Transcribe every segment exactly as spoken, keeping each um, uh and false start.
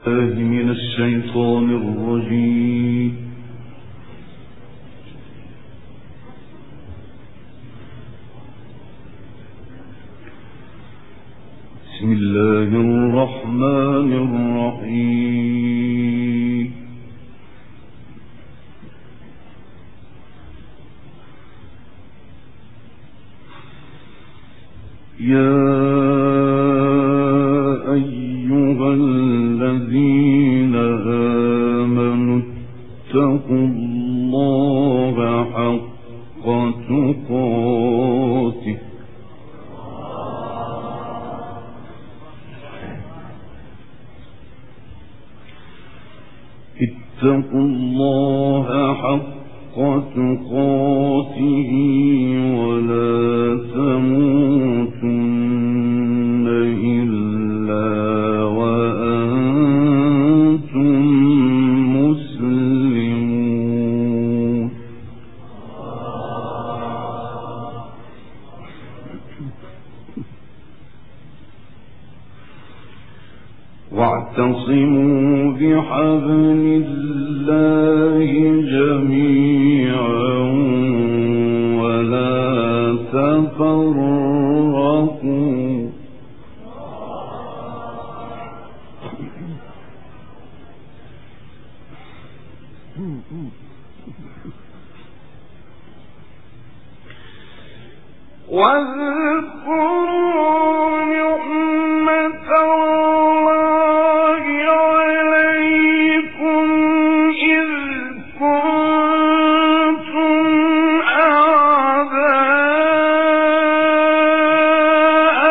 من الشيطان الرجيم. بسم الله الرحمن الرحيم. يا أيها الذين آمنوا اتقوا الله حق تقاته اتقوا الله حق تقاته ولا تموتن إلا وأنتم مسلمون. واعتصموا بحبل الله جميعا ولا تفرقوا. واذكروا نعمة الله عليكم إذ كنتم أعداء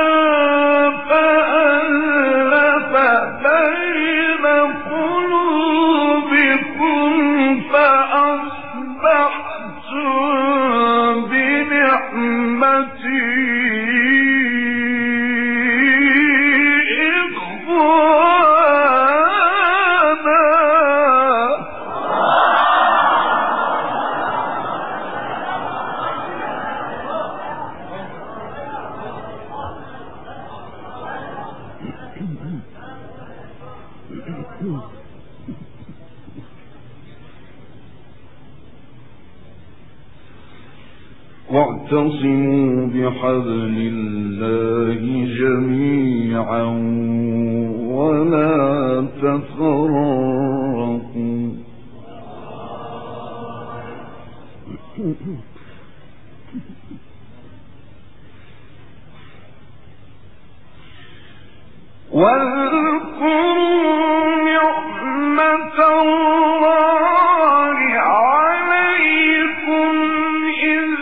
فألف بين قلوبكم فأصبحتم بنعمتي واعتصموا بحبل الله جميعا ولا تفرقوا. واذكروا نعمة الله عليكم إذ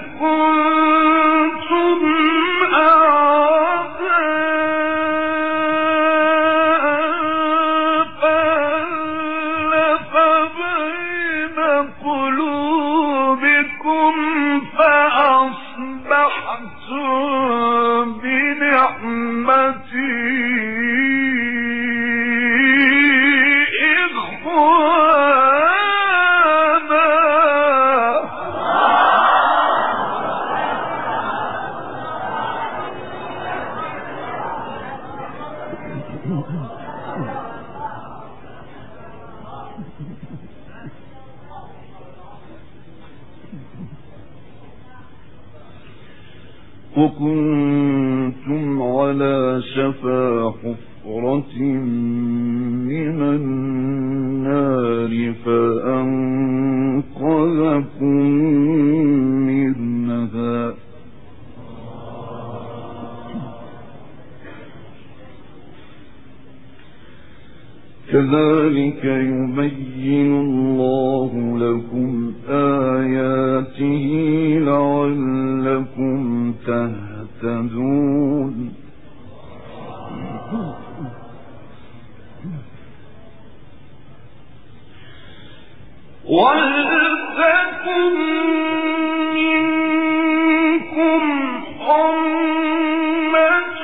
كنتم أعداء فألف بين قلوبكم فأصبحتم بنعمتي وكنتم على شفا حفرة من النار فأنقذكم منها كذلك يبين الله لكم آياته لعلكم تهتدون. ولتكن منكم أمة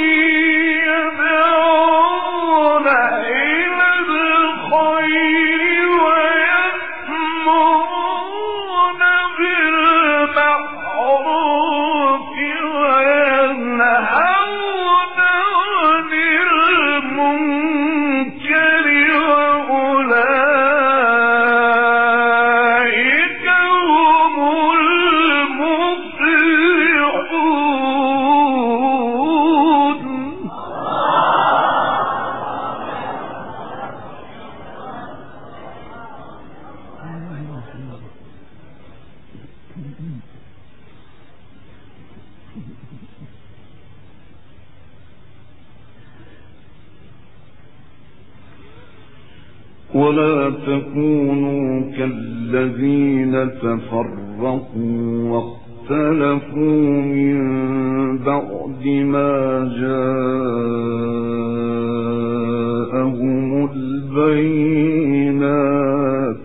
يدعون إلى الخير ويأمرون بالمعروف وينهون عن المنكر ولا تكونوا كالذين تفرقوا واختلفوا من بعد ما جاءهم البينات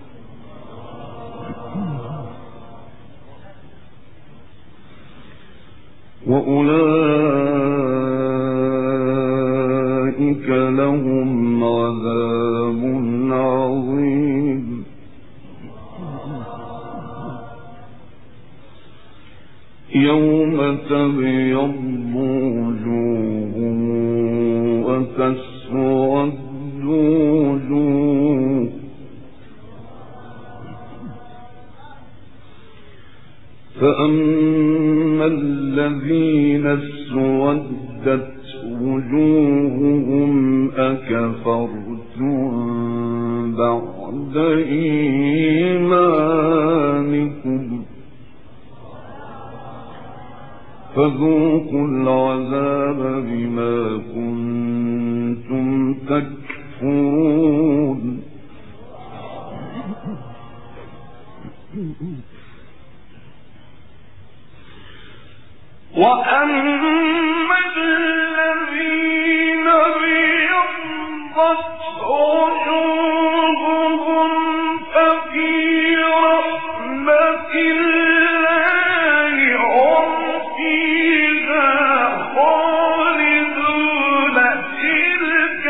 وأولئك لهم عذاب عظيم. يوم تبيض وجوه وتسود وجوه فأما الذين اسودت وجوههم أكفرتم بعد إيمانكم فذوقوا العذاب بما كنتم تكفرون. وأما الذين ابيضت وجوههم ففي رحمة الله هم فيها خالدون. تلك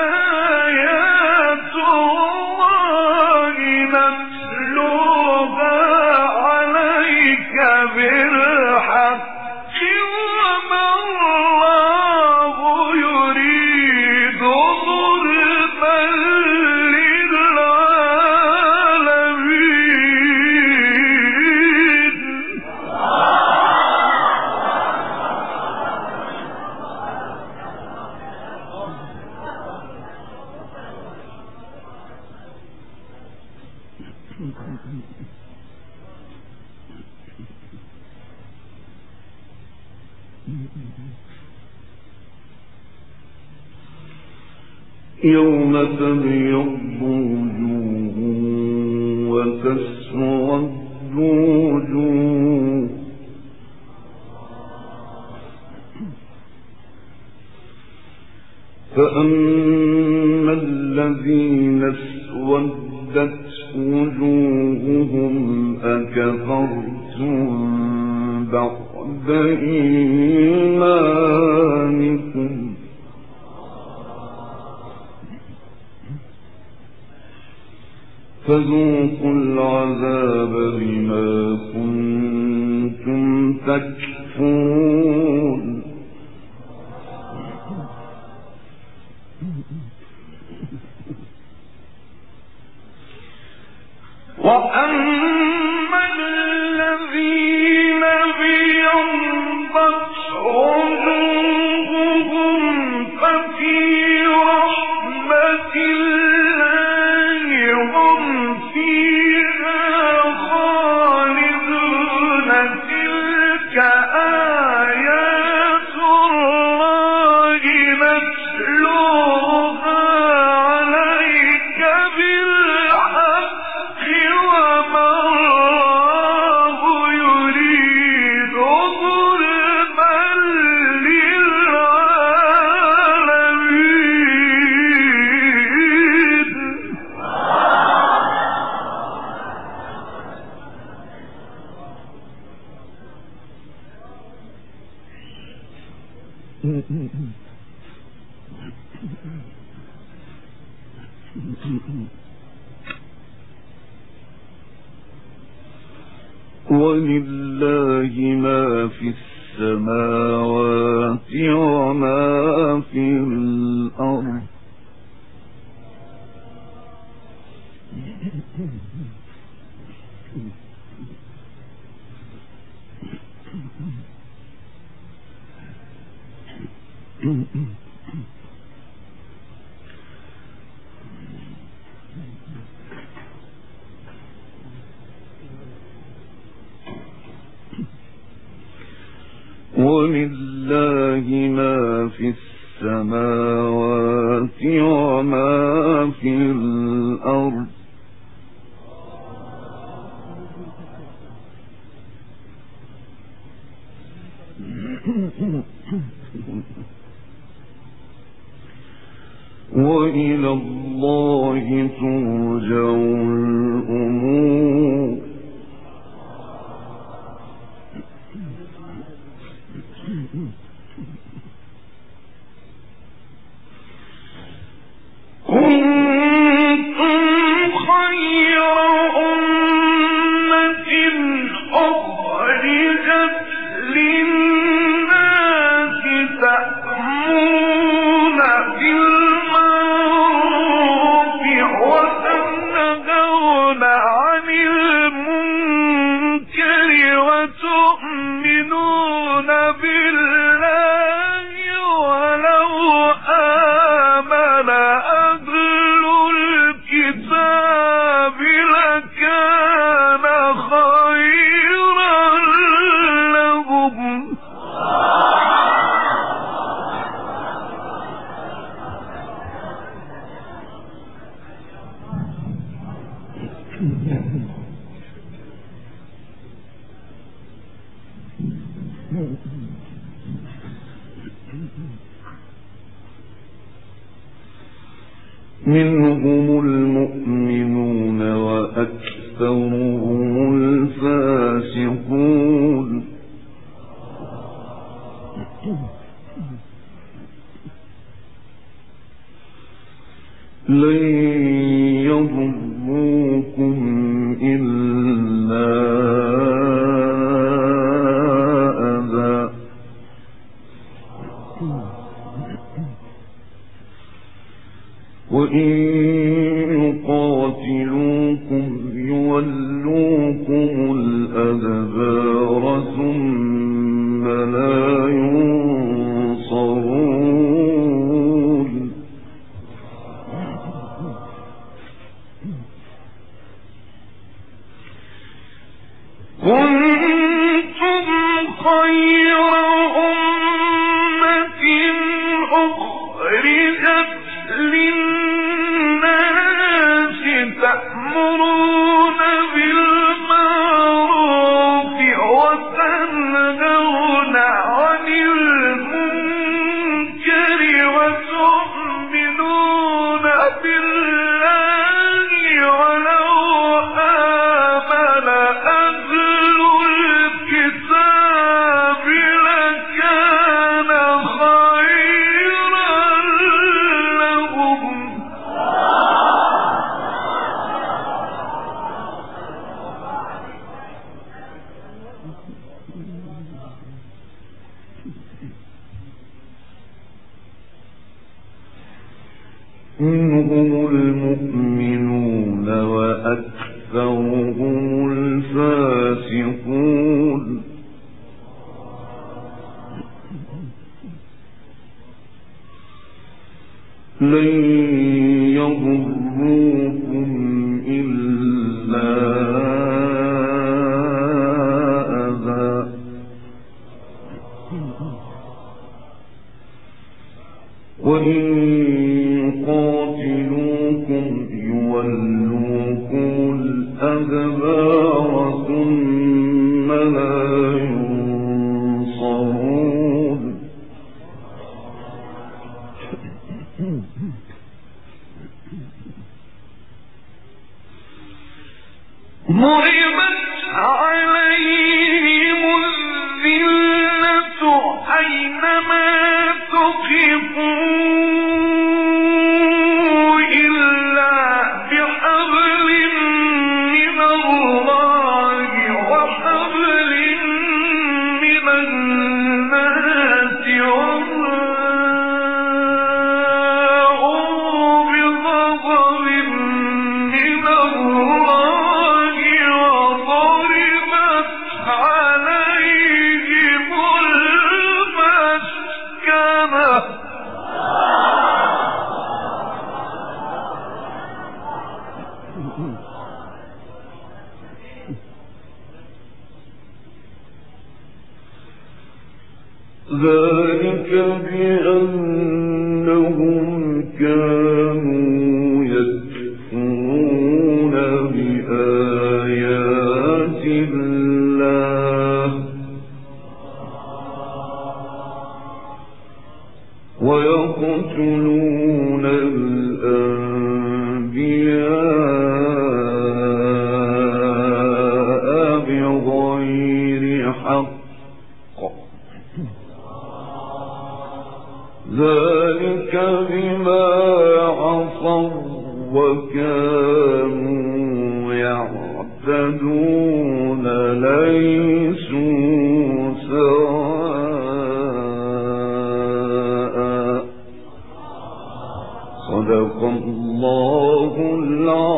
آيات الله نتلوها عليك بالحق وما الله يريد ظلما للعالمين. يوم تبيض وجوه وتسود وجوه فأما الذين اسودت وجوههم أكفرتم بعد إيمانكم فذوقوا العذاب بما كنتم تكفرون. وأما الذين ابيضت وجوههم ففي رحمة الله هم فيها خالدون. تلك آيات الله نتلوها عليك بالحق وما الله يريد ظلما للعالمين. ولله ما في السماوات وما في الأرض ولله ما في السماوات وما في الأرض وإلى الله ترجع الأمور. كنتم خير أمة أخرجت للناس تأمرون بالمعروف وتنهون عن المنكر وتؤمنون بالله ولو آمن أهل الكتاب لكان خيرا لهم. منهم المؤمنون وأكثرهم الفاسقون. لن يضروكم إلا أذى وإن يقاتلوكم يولوكم الأدبار ثم لا ينصرون. كنتم خير أمة أخرجت للناس تأمرون بالمعروف وتنهون عن المنكر وتؤمنون بالله ولو آمن أهل الكتاب لكان خيرا لهم. منهم المؤمنون وأكثرهم الفاسقون. لن يضروكم إلا أذى وإن يقاتلوكم يولوكم الأدبار ثم لا ينصرون. ضربت عليهم الذلة أينما تقفوا إلا بحبل من الله وحبل من الناس وباءوا بغضب من الله وضربت عليهم المسكنة. ذلك بأنهم كانوا يكفرون بآيات الله ويقتلون الأنبياء وكانوا يعتدون ليسوا سواء. صدق الله العظيم.